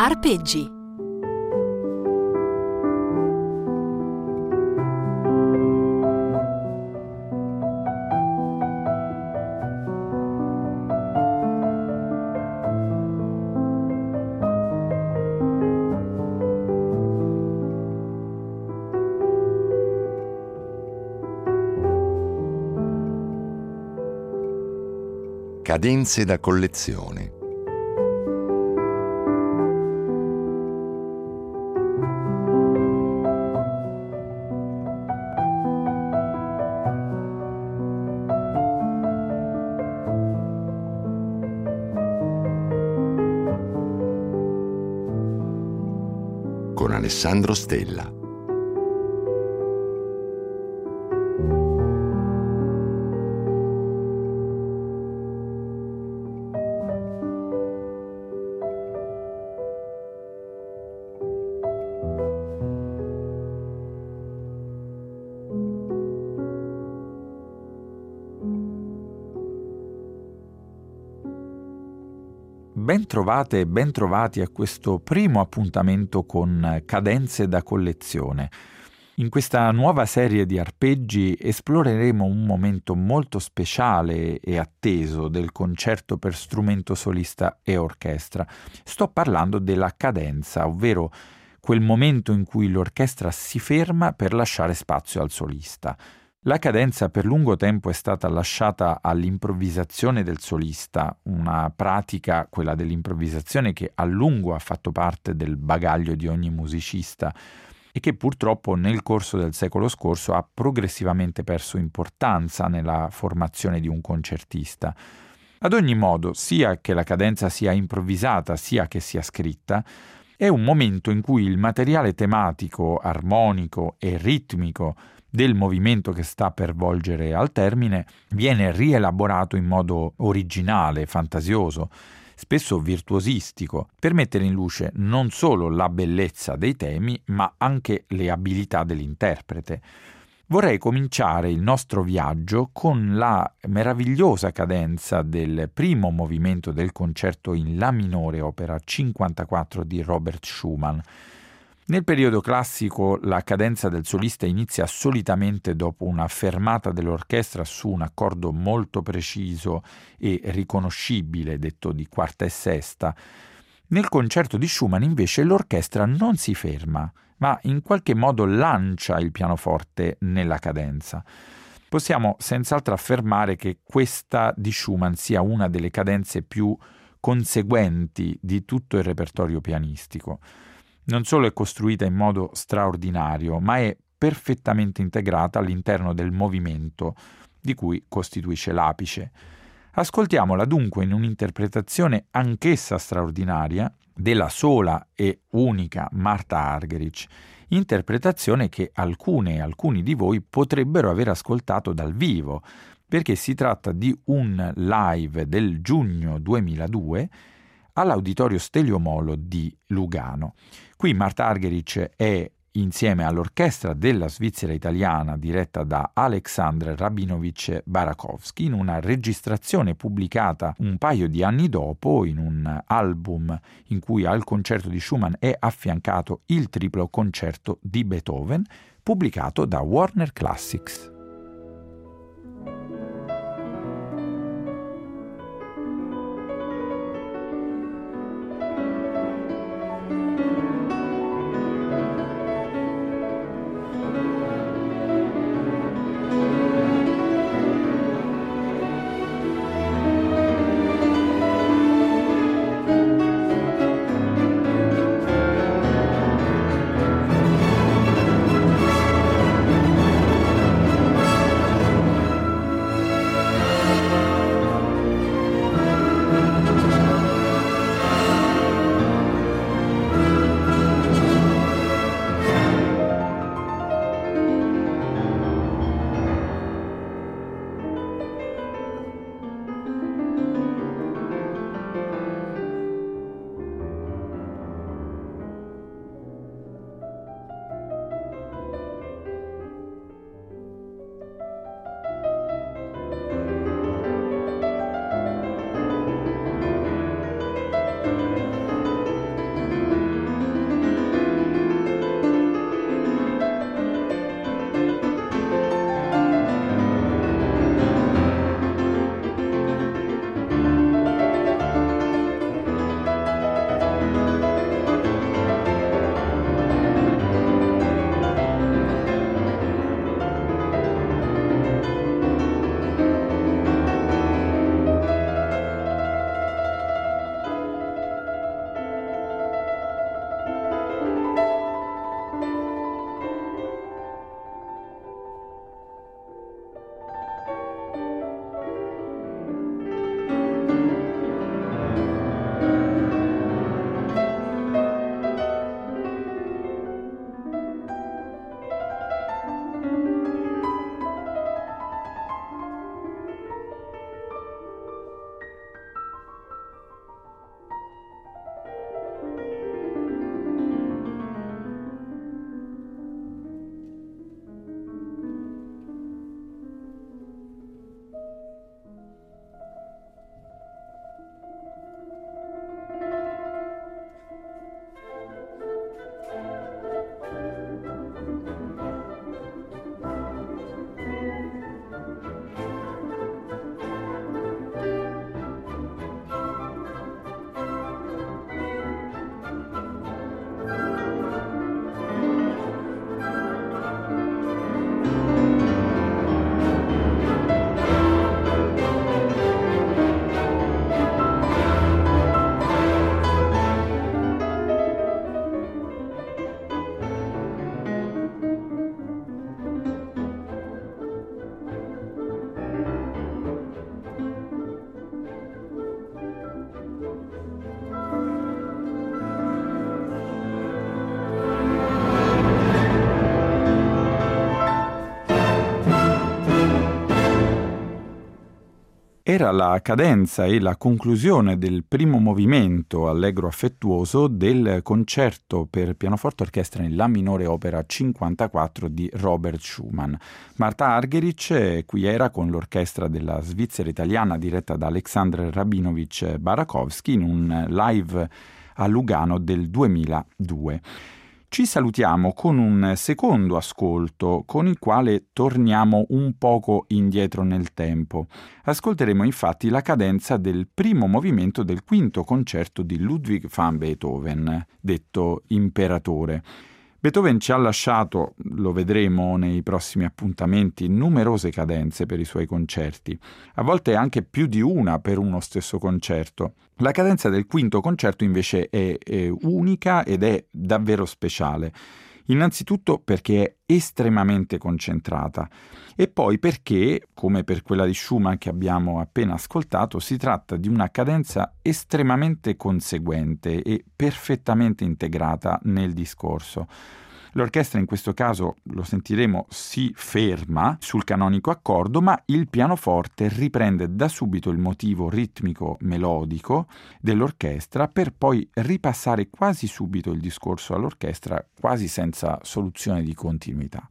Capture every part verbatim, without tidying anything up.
Arpeggi. Cadenze da collezione. Con Alessandro Stella. Ben trovate e ben trovati a questo primo appuntamento con Cadenze da collezione. In questa nuova serie di arpeggi esploreremo un momento molto speciale e atteso del concerto per strumento solista e orchestra. Sto parlando della cadenza, ovvero quel momento in cui l'orchestra si ferma per lasciare spazio al solista. La cadenza per lungo tempo è stata lasciata all'improvvisazione del solista, una pratica, quella dell'improvvisazione, che a lungo ha fatto parte del bagaglio di ogni musicista e che purtroppo nel corso del secolo scorso ha progressivamente perso importanza nella formazione di un concertista. Ad ogni modo, sia che la cadenza sia improvvisata, sia che sia scritta, è un momento in cui il materiale tematico, armonico e ritmico del movimento che sta per volgere al termine viene rielaborato in modo originale, fantasioso, spesso virtuosistico, per mettere in luce non solo la bellezza dei temi, ma anche le abilità dell'interprete. Vorrei cominciare il nostro viaggio con la meravigliosa cadenza del primo movimento del concerto in La minore, opera cinquantaquattro di Robert Schumann. Nel periodo classico la cadenza del solista inizia solitamente dopo una fermata dell'orchestra su un accordo molto preciso e riconoscibile, detto di quarta e sesta. Nel concerto di Schumann invece l'orchestra non si ferma, ma in qualche modo lancia il pianoforte nella cadenza. Possiamo senz'altro affermare che questa di Schumann sia una delle cadenze più conseguenti di tutto il repertorio pianistico. Non solo è costruita in modo straordinario, ma è perfettamente integrata all'interno del movimento di cui costituisce l'apice. Ascoltiamola dunque in un'interpretazione anch'essa straordinaria della sola e unica Martha Argerich, interpretazione che alcune e alcuni di voi potrebbero aver ascoltato dal vivo, perché si tratta di un live del giugno duemiladue all'Auditorio Stelio Molo di Lugano. Qui Martha Argerich è insieme all'orchestra della Svizzera italiana diretta da Aleksandr Rabinovich Barakowski in una registrazione pubblicata un paio di anni dopo in un album in cui al concerto di Schumann è affiancato il triplo concerto di Beethoven, pubblicato da Warner Classics. Era la cadenza e la conclusione del primo movimento allegro affettuoso del concerto per pianoforte orchestra in La minore opera cinquantaquattro di Robert Schumann. Marta Argerich qui era con l'orchestra della Svizzera italiana diretta da Aleksandr Rabinovich Barakowski in un live a Lugano del duemiladue. Ci salutiamo con un secondo ascolto con il quale torniamo un poco indietro nel tempo. Ascolteremo infatti la cadenza del primo movimento del quinto concerto di Ludwig van Beethoven, detto Imperatore. Beethoven ci ha lasciato, lo vedremo nei prossimi appuntamenti, numerose cadenze per i suoi concerti, a volte anche più di una per uno stesso concerto. La cadenza del quinto concerto invece è, è unica ed è davvero speciale. Innanzitutto perché è estremamente concentrata e poi perché, come per quella di Schumann che abbiamo appena ascoltato, si tratta di una cadenza estremamente conseguente e perfettamente integrata nel discorso. L'orchestra in questo caso, lo sentiremo, si ferma sul canonico accordo, ma il pianoforte riprende da subito il motivo ritmico melodico dell'orchestra per poi ripassare quasi subito il discorso all'orchestra, quasi senza soluzione di continuità.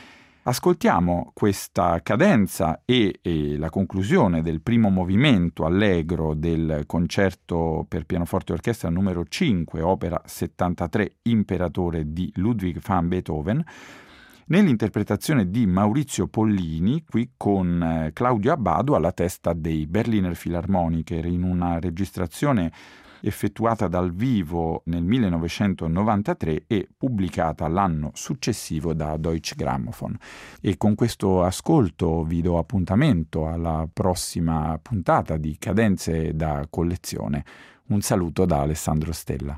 Ascoltiamo questa cadenza e, e la conclusione del primo movimento allegro del concerto per pianoforte e orchestra numero cinque, opera settantatré, Imperatore di Ludwig van Beethoven, nell'interpretazione di Maurizio Pollini, qui con Claudio Abbado alla testa dei Berliner Philharmoniker, in una registrazione effettuata dal vivo nel millenovecentonovantatré e pubblicata l'anno successivo da Deutsche Grammophon. E con questo ascolto vi do appuntamento alla prossima puntata di Cadenze da collezione. Un saluto da Alessandro Stella.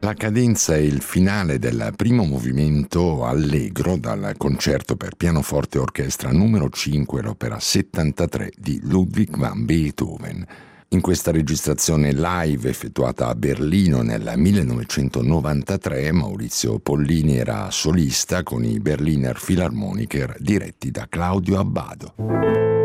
La cadenza è il finale del primo movimento allegro dal concerto per pianoforte e orchestra numero cinque, l'opera settantatré di Ludwig van Beethoven. In questa registrazione live effettuata a Berlino nel millenovecentonovantatré, Maurizio Pollini era solista con i Berliner Philharmoniker diretti da Claudio Abbado.